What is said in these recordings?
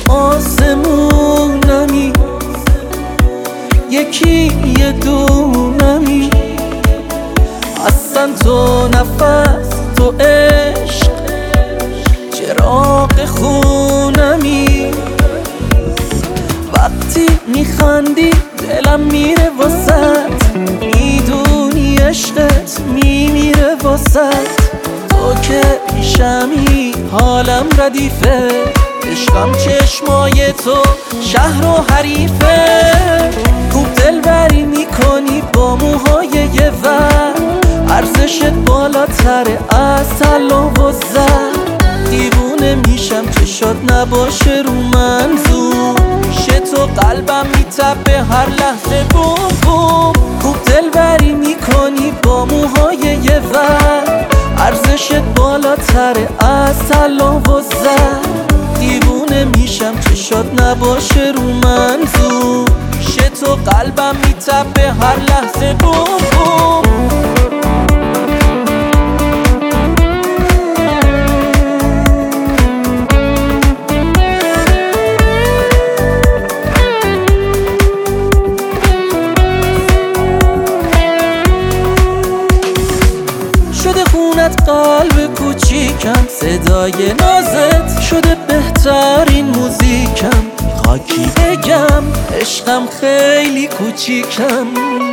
آسمونمی، یکی یه دونمی. اصلا تو نفس، تو عشق، چراغ خونمی. وقتی میخندی دلم میره واسط، میدونی عشقت میمیره واسط. تو که پیشمی حالم ردیفه، عشقم چشمای تو شهر و حریفه. خوب دلبری میکنی با موهای یه ور، ارزشت بالاتره از طلا و زر. دیوونه میشم چشات نباشه رو منظور، میشه تو قلبم میتپه هر لحظه بوم بوم. خوب دلبری میکنی با موهای یه ور، ارزشت بالاتره از طلا و زر. دیوونه میشم چشات نباشه رو منظور، میشه تو قلبم میتپه هر لحظه بوم بوم. شده خونت قلب کوچیکم، صدای نازت شده بهترین موزیکم. خاکی بگم عشقم خیلی کوچیکم،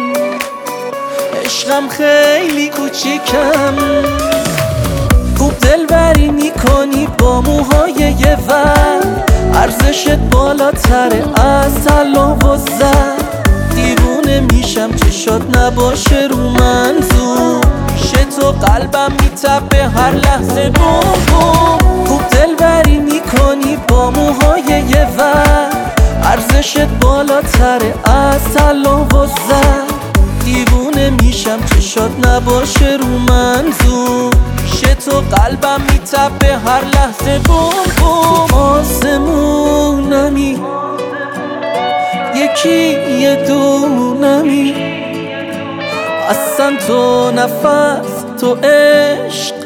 عشقم خیلی کوچیکم. خوب دلبری میکنی با موهای یه ور، ارزشت بالاتره از طلا و زر. دیوونه میشم چشات نباشه رو منظور، میشه تو قلبم میتپه هر لحظه بوم بوم. خوب دلبری میکنی با موهای یه ور، ارزشت بالاتره از طلا و زر. دیوونه میشم چشات نباشه رو منظور، میشه تو قلبم میتپه هر لحظه بوم بوم. آسمونمی، یکی یه دونمی. اصلا تو نفس، تو عشق،